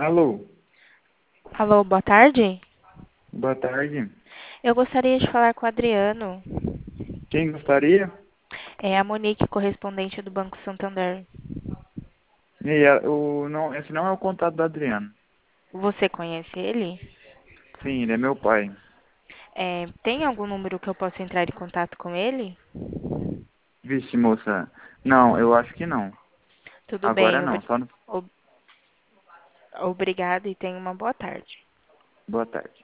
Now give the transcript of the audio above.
Alô, Alô, boa tarde. boa tarde. Eu gostaria de falar com o Adriano. Quem gostaria? É a Monique, correspondente do Banco Santander. Não, esse não é o contato do Adriano. Você conhece ele? Sim, ele é meu pai. Tem algum número que eu possa entrar em contato com ele? Vixe, moça. Não, eu acho que não. Tudo Agora bem, não, só no... ob- obrigada e tenha uma boa tarde. Boa tarde.